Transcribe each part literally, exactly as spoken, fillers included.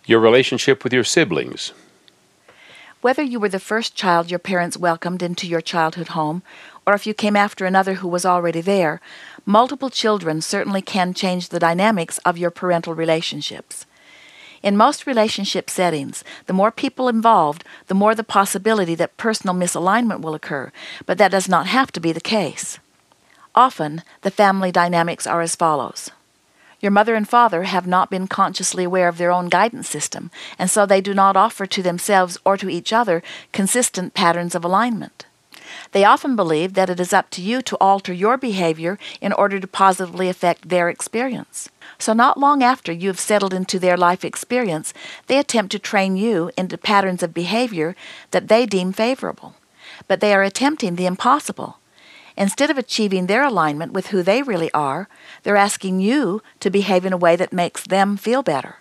Your relationship with your siblings. Whether you were the first child your parents welcomed into your childhood home, or if you came after another who was already there, multiple children certainly can change the dynamics of your parental relationships. In most relationship settings, the more people involved, the more the possibility that personal misalignment will occur, but that does not have to be the case. Often, the family dynamics are as follows. Your mother and father have not been consciously aware of their own guidance system, and so they do not offer to themselves or to each other consistent patterns of alignment. They often believe that it is up to you to alter your behavior in order to positively affect their experience. So not long after you have settled into their life experience, they attempt to train you into patterns of behavior that they deem favorable. But they are attempting the impossible. Instead of achieving their alignment with who they really are, they're asking you to behave in a way that makes them feel better.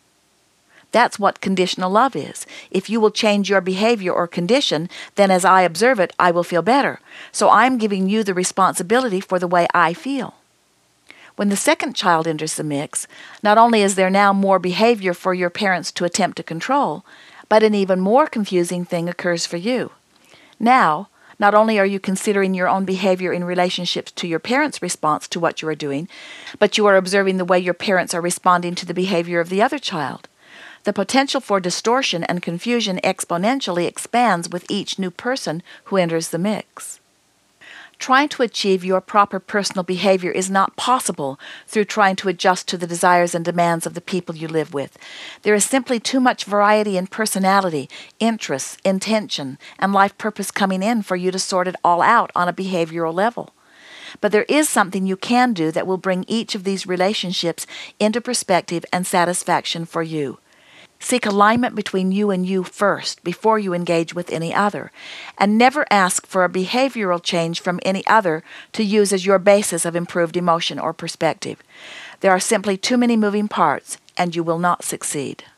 That's what conditional love is. If you will change your behavior or condition, then as I observe it, I will feel better. So I'm giving you the responsibility for the way I feel. When the second child enters the mix, not only is there now more behavior for your parents to attempt to control, but an even more confusing thing occurs for you. Now, not only are you considering your own behavior in relationships to your parents' response to what you are doing, but you are observing the way your parents are responding to the behavior of the other child. The potential for distortion and confusion exponentially expands with each new person who enters the mix. Trying to achieve your proper personal behavior is not possible through trying to adjust to the desires and demands of the people you live with. There is simply too much variety in personality, interests, intention, and life purpose coming in for you to sort it all out on a behavioral level. But there is something you can do that will bring each of these relationships into perspective and satisfaction for you. Seek alignment between you and you first before you engage with any other, and never ask for a behavioral change from any other to use as your basis of improved emotion or perspective. There are simply too many moving parts, and you will not succeed.